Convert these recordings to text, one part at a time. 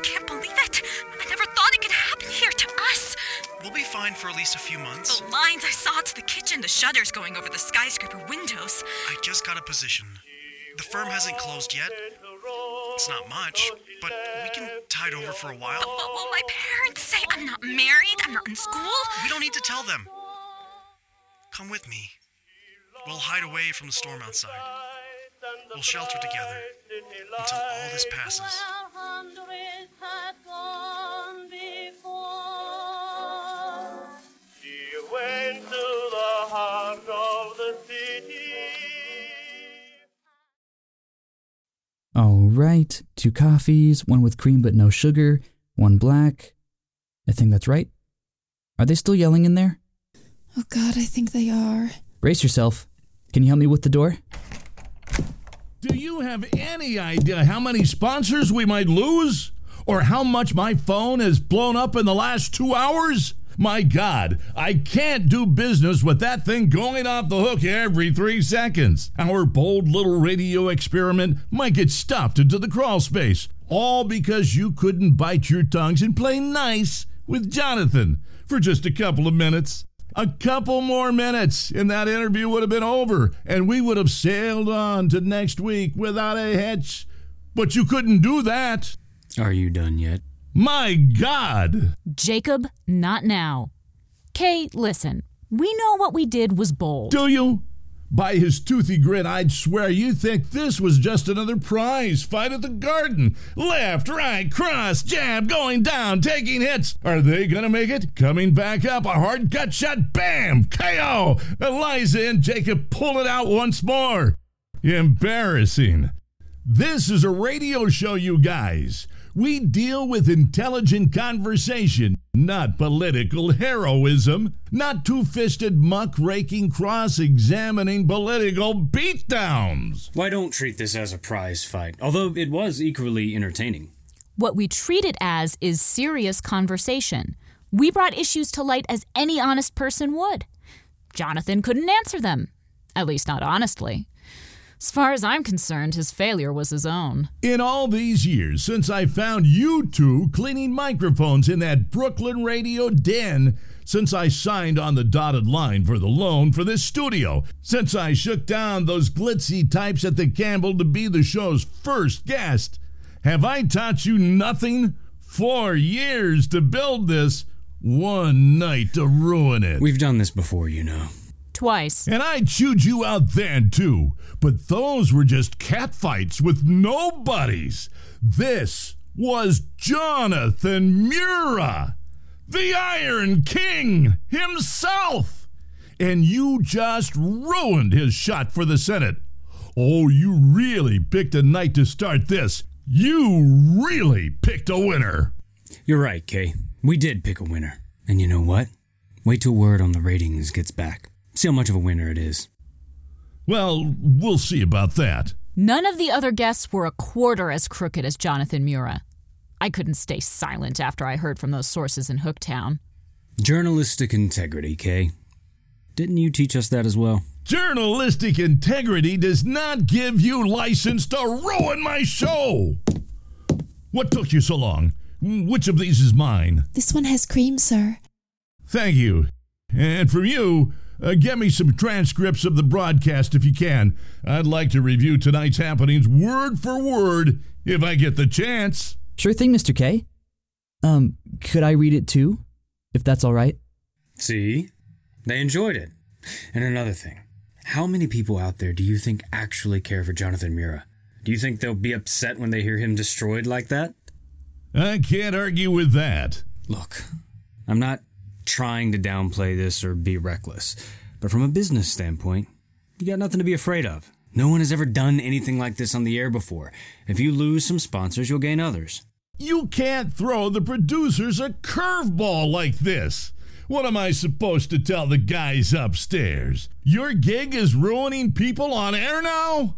can't believe it. I never thought it could happen here to us. We'll be fine for at least a few months. The lines I saw to the kitchen, the shutters going over the skyscraper windows. I just got a position. The firm hasn't closed yet. It's not much, but we can tide over for a while. But what will my parents say? I'm not married. I'm not in school. We don't need to tell them. Come with me. We'll hide away from the storm outside. We'll shelter together until all this passes. She went to the heart of the city. All right, 2 coffees, one with cream but no sugar, one black. I think that's right. Are they still yelling in there? Oh God, I think they are. Brace yourself. Can you help me with the door? Do you have any idea how many sponsors we might lose? Or how much my phone has blown up in the last 2 hours? My God, I can't do business with that thing going off the hook every 3 seconds. Our bold little radio experiment might get stuffed into the crawl space, all because you couldn't bite your tongues and play nice with Jonathan for just a couple of minutes. A couple more minutes and that interview would have been over and we would have sailed on to next week without a hitch. But you couldn't do that. Are you done yet? My God! Jacob, not now. Kay, listen. We know what we did was bold. Do you? By his toothy grit, I'd swear you think this was just another prize fight at the Garden. Left, right, cross, jab, going down, taking hits. Are they gonna make it? Coming back up, a hard gut shot, bam! KO! Eliza and Jacob pull it out once more. Embarrassing. This is a radio show, you guys. We deal with intelligent conversation, not political heroism, not two-fisted muck-raking, cross-examining political beatdowns. Why don't treat this as a prize fight, although it was equally entertaining. What we treat it as is serious conversation. We brought issues to light as any honest person would. Jonathan couldn't answer them, at least not honestly. As far as I'm concerned, his failure was his own. In all these years since I found you two cleaning microphones in that Brooklyn radio den, since I signed on the dotted line for the loan for this studio, since I shook down those glitzy types at the Campbell to be the show's first guest, have I taught you nothing? 4 years to build this, one night to ruin it. We've done this before, you know. Twice. And I chewed you out then, too. But those were just catfights with nobodies. This was Jonathan Mura, the Iron King himself. And you just ruined his shot for the Senate. Oh, you really picked a night to start this. You really picked a winner. You're right, Kay. We did pick a winner. And you know what? Wait till word on the ratings gets back. See how much of a winner it is. Well, we'll see about that. None of the other guests were a quarter as crooked as Jonathan Mura. I couldn't stay silent after I heard from those sources in Hooktown. Journalistic integrity, Kay. Didn't you teach us that as well? Journalistic integrity does not give you license to ruin my show. What took you so long? Which of these is mine? This one has cream, sir. Thank you. And from you, get me some transcripts of the broadcast if you can. I'd like to review tonight's happenings word for word if I get the chance. Sure thing, Mr. K. Could I read it too? If that's all right? See? They enjoyed it. And another thing. How many people out there do you think actually care for Jonathan Mura? Do you think they'll be upset when they hear him destroyed like that? I can't argue with that. Look, I'm not trying to downplay this or be reckless, but from a business standpoint, you got nothing to be afraid of. No one has ever done anything like this on the air before. If you lose some sponsors, you'll gain others. You can't throw the producers a curveball like this. What am I supposed to tell the guys upstairs? Your gig is ruining people on air now?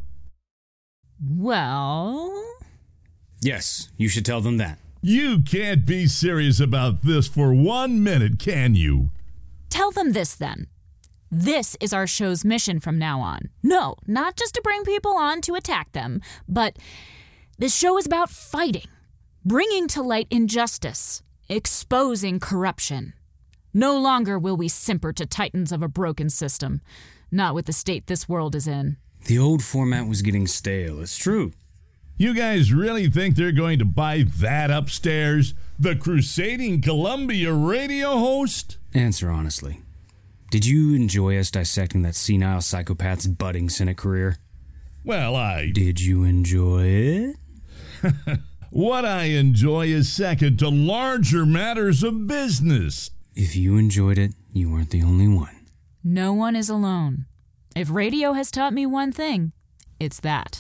Well... Yes, you should tell them that. You can't be serious about this for 1 minute, can you? Tell them this, then. This is our show's mission from now on. No, not just to bring people on to attack them, but this show is about fighting. bringing to light injustice, exposing corruption. No longer will we simper to titans of a broken system, not with the state this world is in. The old format was getting stale, it's true. You guys really think they're going to buy that upstairs? The crusading Columbia radio host? Answer honestly. Did you enjoy us dissecting that senile psychopath's budding Senate career? Well, Did you enjoy it? What I enjoy is second to larger matters of business. If you enjoyed it, you weren't the only one. No one is alone. If radio has taught me one thing, it's that.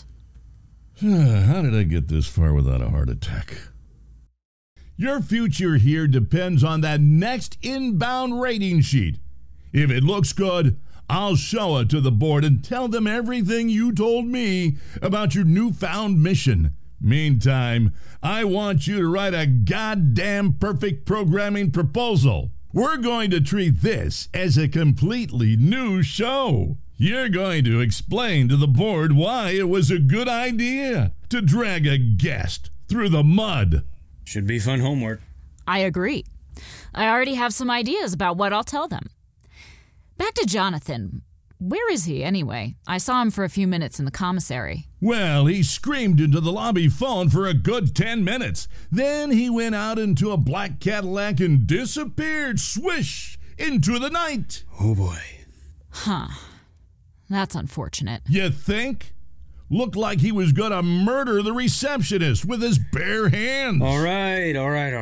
How did I get this far without a heart attack? Your future here depends on that next inbound rating sheet. If it looks good, I'll show it to the board and tell them everything you told me about your newfound mission. Meantime, I want you to write a goddamn perfect programming proposal. We're going to treat this as a completely new show. You're going to explain to the board why it was a good idea to drag a guest through the mud. Should be fun homework. I agree. I already have some ideas about what I'll tell them. Back to Jonathan. Where is he, anyway? I saw him for a few minutes in the commissary. Well, he screamed into the lobby phone for a good 10 minutes. Then he went out into a black Cadillac and disappeared, swish, into the night. Oh, boy. Huh. That's unfortunate. You think? Looked like he was gonna murder the receptionist with his bare hands. All right.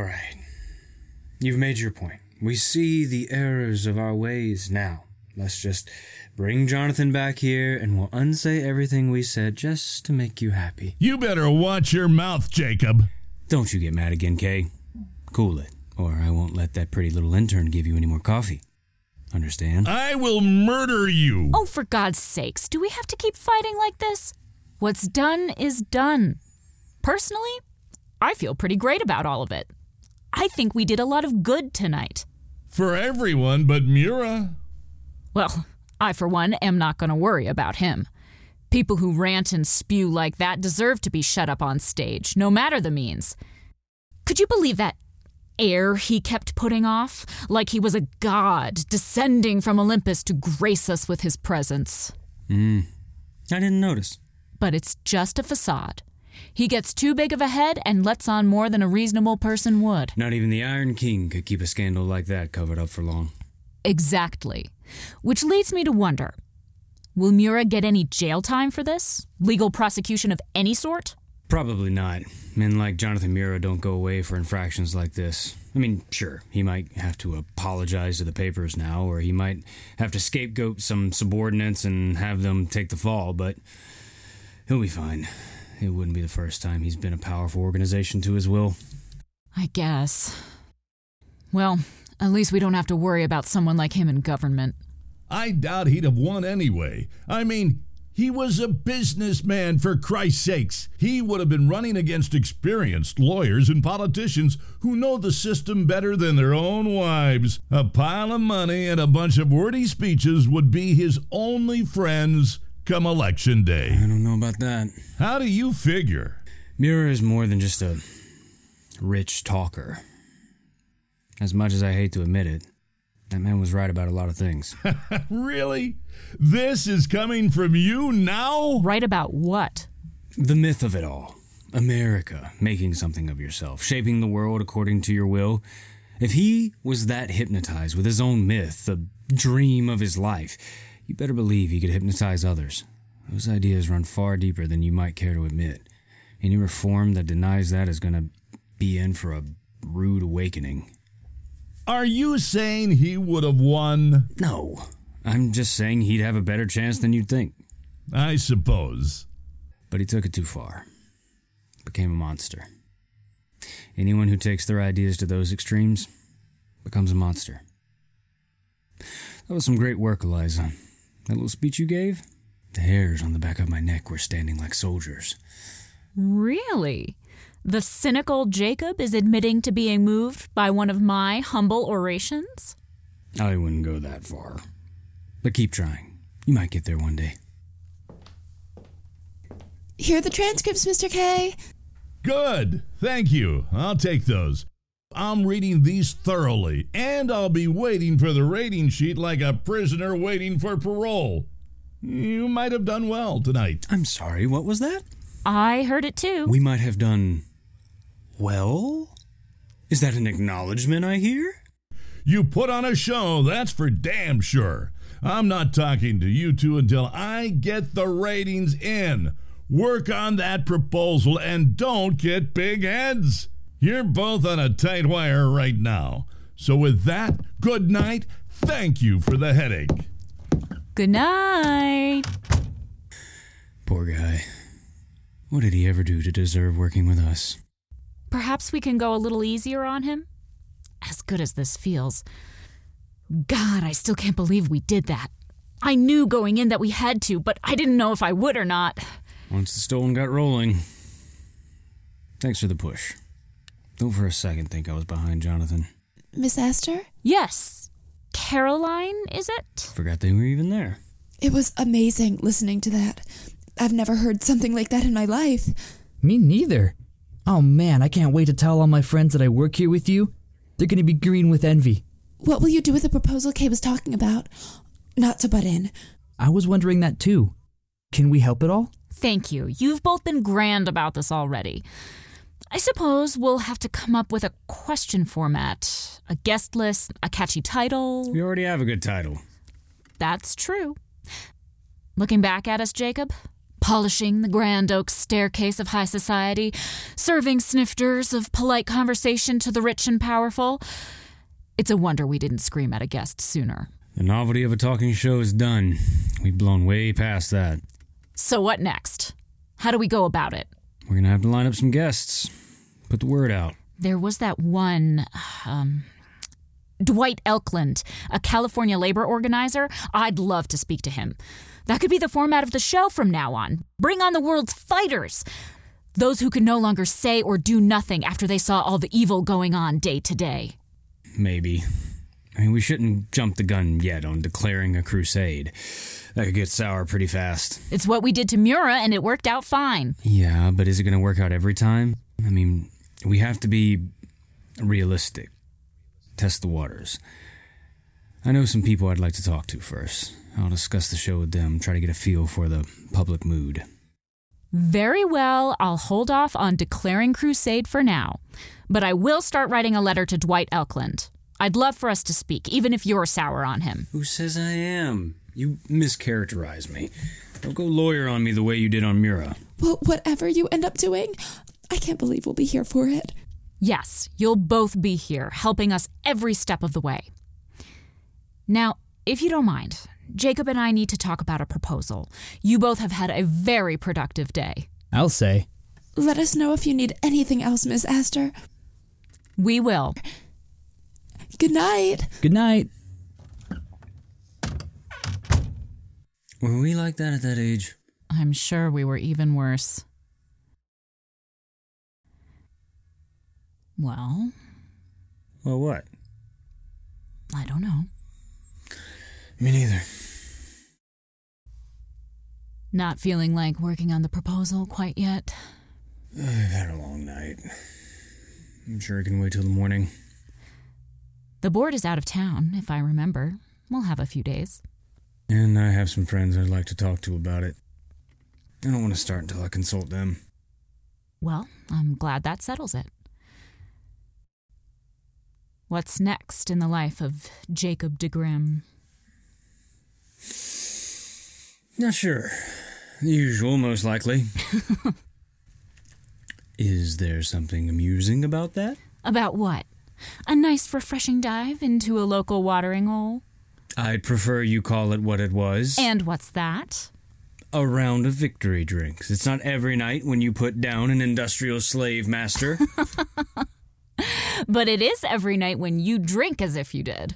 You've made your point. We see the errors of our ways now. Let's just bring Jonathan back here and we'll unsay everything we said just to make you happy. You better watch your mouth, Jacob. Don't you get mad again, Kay. Cool it, or I won't let that pretty little intern give you any more coffee. Understand? I will murder you. Oh, for God's sakes, do we have to keep fighting like this? What's done is done. Personally, I feel pretty great about all of it. I think we did a lot of good tonight. For everyone but Mura. Well, I, for one, am not going to worry about him. People who rant and spew like that deserve to be shut up on stage, no matter the means. Could you believe that air he kept putting off? Like he was a god descending from Olympus to grace us with his presence. I didn't notice. But it's just a facade. He gets too big of a head and lets on more than a reasonable person would. Not even the Iron King could keep a scandal like that covered up for long. Exactly. Which leads me to wonder, will Mura get any jail time for this? Legal prosecution of any sort? Probably not. Men like Jonathan Mura don't go away for infractions like this. I mean, sure, he might have to apologize to the papers now, or he might have to scapegoat some subordinates and have them take the fall, but he'll be fine. It wouldn't be the first time he's been a powerful organization to his will. I guess. Well, at least we don't have to worry about someone like him in government. I doubt he'd have won anyway. I mean, he was a businessman, for Christ's sakes. He would have been running against experienced lawyers and politicians who know the system better than their own wives. A pile of money and a bunch of wordy speeches would be his only friends come election day. I don't know about that. How do you figure? Mura is more than just a rich talker. As much as I hate to admit it, that man was right about a lot of things. Really? This is coming from you now? Right about what? The myth of it all. America, making something of yourself, shaping the world according to your will. If he was that hypnotized with his own myth, the dream of his life, you better believe he could hypnotize others. Those ideas run far deeper than you might care to admit. Any reform that denies that is going to be in for a rude awakening. Are you saying he would have won? No, I'm just saying he'd have a better chance than you'd think. I suppose. But he took it too far. Became a monster. Anyone who takes their ideas to those extremes becomes a monster. That was some great work, Eliza. That little speech you gave? The hairs on the back of my neck were standing like soldiers. Really? The cynical Jacob is admitting to being moved by one of my humble orations? I wouldn't go that far. But keep trying. You might get there one day. Here are the transcripts, Mr. K. Good. Thank you. I'll take those. I'm reading these thoroughly, and I'll be waiting for the rating sheet like a prisoner waiting for parole. You might have done well tonight. I'm sorry, what was that? I heard it too. We might have done well? Is that an acknowledgement I hear? You put on a show, that's for damn sure. I'm not talking to you two until I get the ratings in. Work on that proposal and don't get big heads. You're both on a tight wire right now. So with that, good night. Thank you for the headache. Good night. Poor guy. What did he ever do to deserve working with us? Perhaps we can go a little easier on him? As good as this feels. God, I still can't believe we did that. I knew going in that we had to, but I didn't know if I would or not. Once the stone got rolling. Thanks for the push. Don't for a second think I was behind Jonathan. Miss Astor? Yes. Caroline, is it? Forgot they were even there. It was amazing listening to that. I've never heard something like that in my life. Me neither. Oh man, I can't wait to tell all my friends that I work here with you. They're gonna be green with envy. What will you do with the proposal Kay was talking about? Not to butt in. I was wondering that too. Can we help at all? Thank you. You've both been grand about this already. I suppose we'll have to come up with a question format, a guest list, a catchy title. We already have a good title. That's true. Looking back at us, Jacob, polishing the grand oak staircase of high society, serving snifters of polite conversation to the rich and powerful, it's a wonder we didn't scream at a guest sooner. The novelty of a talking show is done. We've blown way past that. So what next? How do we go about it? We're gonna have to line up some guests. Put the word out. There was that one, Dwight Elkland, a California labor organizer. I'd love to speak to him. That could be the format of the show from now on. Bring on the world's fighters. Those who can no longer say or do nothing after they saw all the evil going on day to day. Maybe. I mean, we shouldn't jump the gun yet on declaring a crusade. That could get sour pretty fast. It's what we did to Mura, and it worked out fine. Yeah, but is it going to work out every time? I mean, we have to be realistic. Test the waters. I know some people I'd like to talk to first. I'll discuss the show with them, try to get a feel for the public mood. Very well, I'll hold off on declaring crusade for now. But I will start writing a letter to Dwight Elkland. I'd love for us to speak, even if you're sour on him. Who says I am? You mischaracterize me. Don't go lawyer on me the way you did on Mura. Well, whatever you end up doing, I can't believe we'll be here for it. Yes, you'll both be here, helping us every step of the way. Now, if you don't mind, Jacob and I need to talk about a proposal. You both have had a very productive day. I'll say. Let us know if you need anything else, Miss Astor. We will. Good night. Good night. Were we like that at that age? I'm sure we were even worse. Well, Well, what? I don't know. Me neither. Not feeling like working on the proposal quite yet. I've had a long night. I'm sure I can wait till the morning. The board is out of town, if I remember. We'll have a few days. And I have some friends I'd like to talk to about it. I don't want to start until I consult them. Well, I'm glad that settles it. What's next in the life of Jacob de Grimm? Not sure. The usual, most likely. Is there something amusing about that? About what? A nice refreshing dive into a local watering hole? I'd prefer you call it what it was. And what's that? A round of victory drinks. It's not every night when you put down an industrial slave master. But it is every night when you drink as if you did.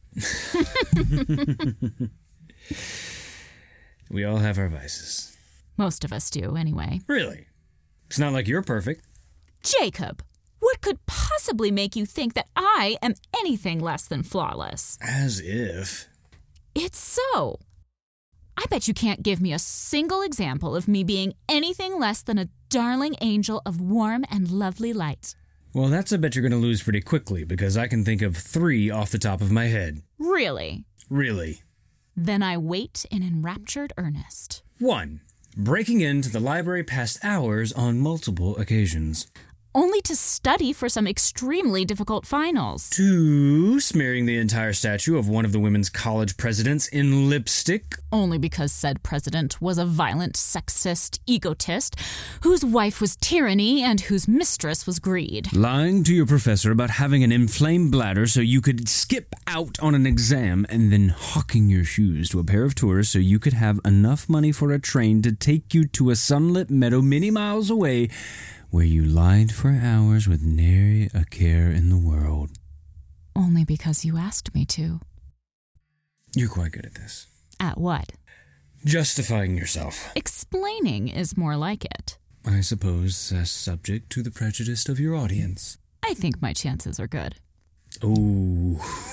We all have our vices. Most of us do, anyway. Really? It's not like you're perfect. Jacob, what could possibly make you think that I am anything less than flawless? As if. It's so. I bet you can't give me a single example of me being anything less than a darling angel of warm and lovely light. Well, that's a bet you're going to lose pretty quickly, because I can think of 3 off the top of my head. Really? Really. Then I wait in enraptured earnest. 1. Breaking into the library past hours on multiple occasions. Only to study for some extremely difficult finals. 2. Smearing the entire statue of one of the women's college presidents in lipstick. Only because said president was a violent, sexist egotist whose wife was tyranny and whose mistress was greed. Lying to your professor about having an inflamed bladder so you could skip out on an exam, and then hawking your shoes to a pair of tourists so you could have enough money for a train to take you to a sunlit meadow many miles away, where you lied for hours with nary a care in the world. Only because you asked me to. You're quite good at this. At what? Justifying yourself. Explaining is more like it. I suppose that's subject to the prejudice of your audience. I think my chances are good. Ooh.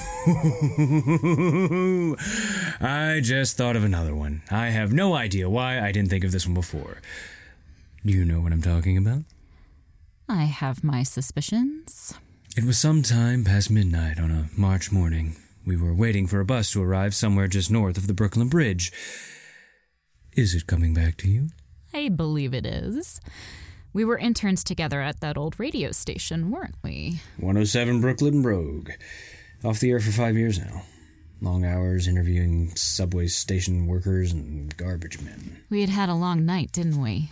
I just thought of another one. I have no idea why I didn't think of this one before. Do you know what I'm talking about? I have my suspicions. It was some time past midnight on a March morning. We were waiting for a bus to arrive somewhere just north of the Brooklyn Bridge. Is it coming back to you? I believe it is. We were interns together at that old radio station, weren't we? 107 Brooklyn Rogue. Off the air for 5 years now. Long hours interviewing subway station workers and garbage men. We had had a long night, didn't we?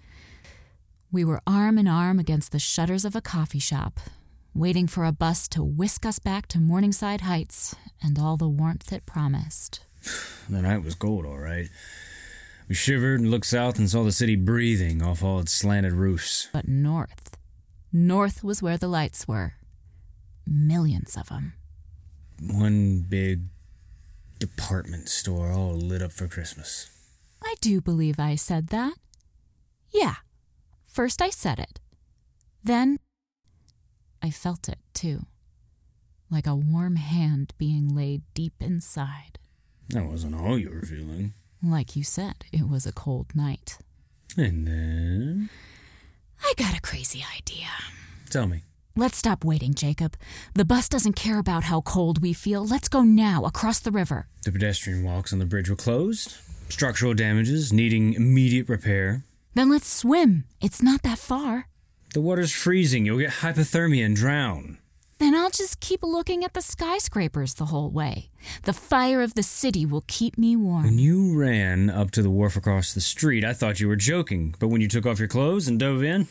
We were arm in arm against the shutters of a coffee shop, waiting for a bus to whisk us back to Morningside Heights and all the warmth it promised. The night was cold, all right. We shivered and looked south and saw the city breathing off all its slanted roofs. But north. North was where the lights were. Millions of them. One big department store all lit up for Christmas. I do believe I said that. Yeah. First I said it. Then I felt it, too. Like a warm hand being laid deep inside. That wasn't all you were feeling. Like you said, it was a cold night. And then? I got a crazy idea. Tell me. Let's stop waiting, Jacob. The bus doesn't care about how cold we feel. Let's go now, across the river. The pedestrian walks on the bridge were closed. Structural damages needing immediate repair. Then let's swim. It's not that far. The water's freezing. You'll get hypothermia and drown. Then I'll just keep looking at the skyscrapers the whole way. The fire of the city will keep me warm. When you ran up to the wharf across the street, I thought you were joking. But when you took off your clothes and dove in...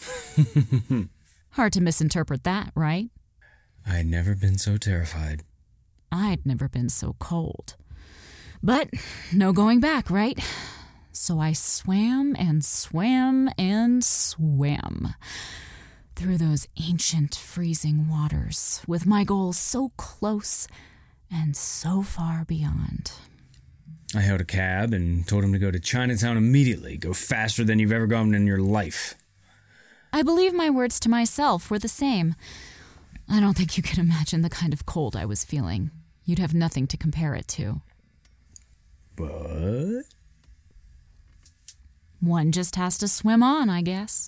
Hard to misinterpret that, right? I'd never been so terrified. I'd never been so cold. But no going back, right? So I swam and swam and swam through those ancient freezing waters, with my goal so close and so far beyond. I hailed a cab and told him to go to Chinatown immediately. Go faster than you've ever gone in your life. I believe my words to myself were the same. I don't think you can imagine the kind of cold I was feeling. You'd have nothing to compare it to. But? One just has to swim on, I guess.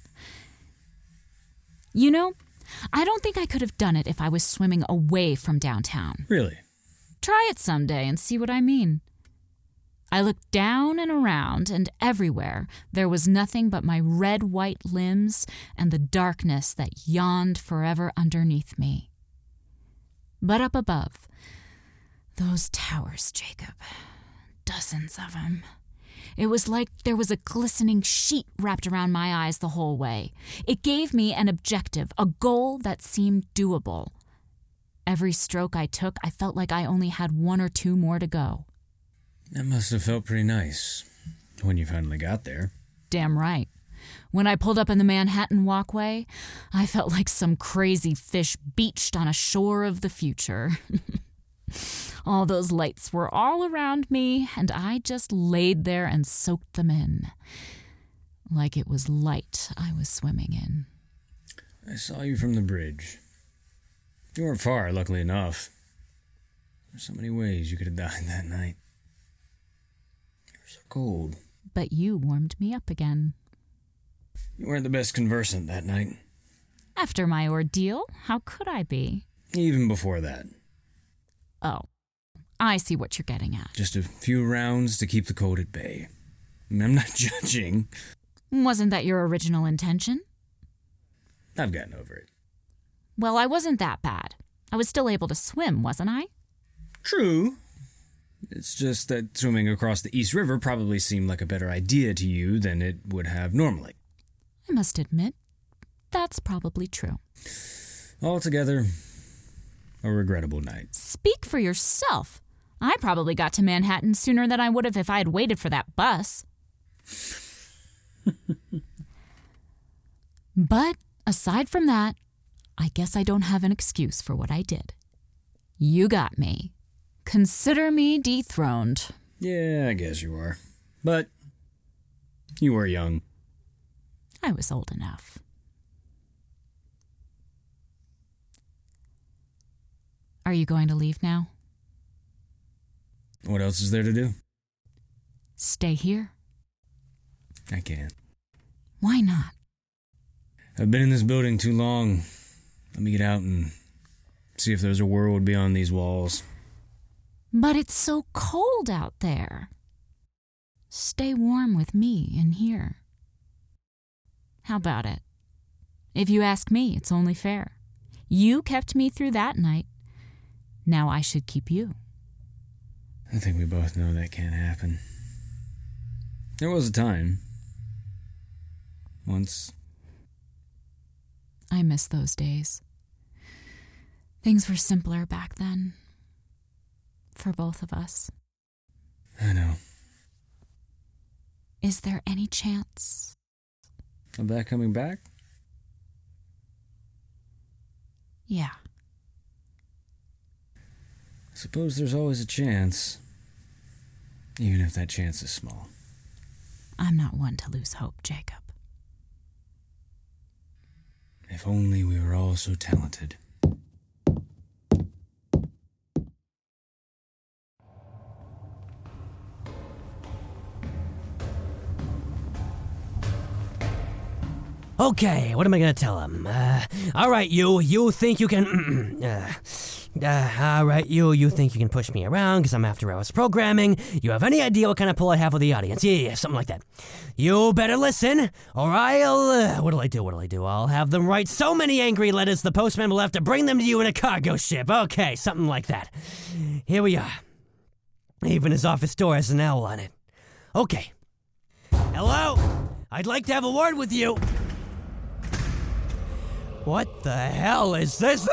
You know, I don't think I could have done it if I was swimming away from downtown. Really? Try it someday and see what I mean. I looked down and around, and everywhere there was nothing but my red-white limbs and the darkness that yawned forever underneath me. But up above, those towers, Jacob, dozens of them. It was like there was a glistening sheet wrapped around my eyes the whole way. It gave me an objective, a goal that seemed doable. Every stroke I took, I felt like I only had 1 or 2 more to go. That must have felt pretty nice when you finally got there. Damn right. When I pulled up in the Manhattan walkway, I felt like some crazy fish beached on a shore of the future. All those lights were all around me, and I just laid there and soaked them in. Like it was light I was swimming in. I saw you from the bridge. You weren't far, luckily enough. There's so many ways you could have died that night. So cold. But you warmed me up again. You weren't the best conversant that night. After my ordeal, how could I be? Even before that. Oh, I see what you're getting at. Just a few rounds to keep the cold at bay. I mean, I'm not judging. Wasn't that your original intention? I've gotten over it. Well, I wasn't that bad. I was still able to swim, wasn't I? True. It's just that swimming across the East River probably seemed like a better idea to you than it would have normally. I must admit, that's probably true. Altogether, a regrettable night. Speak for yourself. I probably got to Manhattan sooner than I would have if I had waited for that bus. But aside from that, I guess I don't have an excuse for what I did. You got me. Consider me dethroned. Yeah, I guess you are. But you were young. I was old enough. Are you going to leave now? What else is there to do? Stay here? I can't. Why not? I've been in this building too long. Let me get out and see if there's a world beyond these walls. But it's so cold out there. Stay warm with me in here. How about it? If you ask me, it's only fair. You kept me through that night. Now I should keep you. I think we both know that can't happen. There was a time. Once. I miss those days. Things were simpler back then. For both of us. I know. Is there any chance? Of that coming back? Yeah. Suppose there's always a chance. Even if that chance is small. I'm not one to lose hope, Jacob. If only we were all so talented. Okay, what am I gonna tell him? Alright, you think you can... alright, you think you can push me around because I'm after hours programming. You have any idea what kind of pull I have with the audience? Yeah, something like that. You better listen, or I'll... what'll I do? I'll have them write so many angry letters the postman will have to bring them to you in a cargo ship. Okay, something like that. Here we are. Even his office door has an owl on it. Okay. Hello? I'd like to have a word with you. What the hell is this?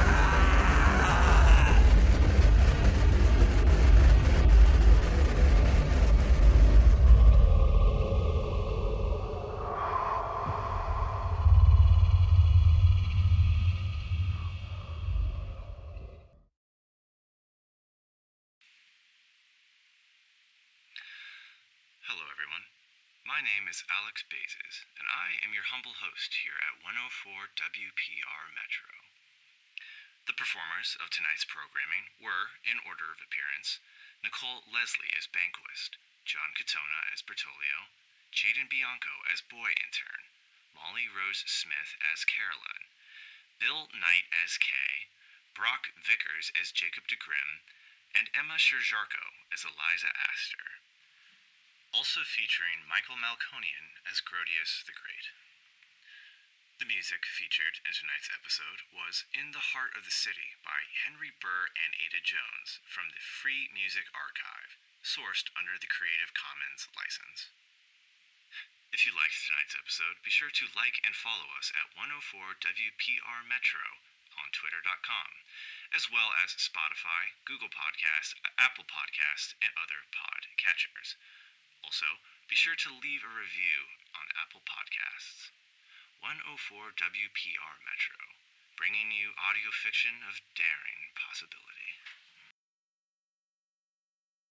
Hello, everyone. My name is Alex Bazes, and I am your humble host here at 104 WPR Metro. The performers of tonight's programming were, in order of appearance, Nicole Leslie as Banquist, John Katona as Bertolio, Jaden Bianco as Boy Intern, Molly Rose Smith as Caroline, Bill Knight as Kay, Brock Vickers as Jacob DeGrim, and Emma Sherjarko as Eliza Astor. Also featuring Michael Malconian as Grodius the Great. The music featured in tonight's episode was In the Heart of the City by Henry Burr and Ada Jones from the Free Music Archive, sourced under the Creative Commons license. If you liked tonight's episode, be sure to like and follow us at 104 WPR Metro on Twitter.com, as well as Spotify, Google Podcasts, Apple Podcasts, and other podcatchers. Also, be sure to leave a review on Apple Podcasts. 104 WPR Metro, bringing you audio fiction of daring.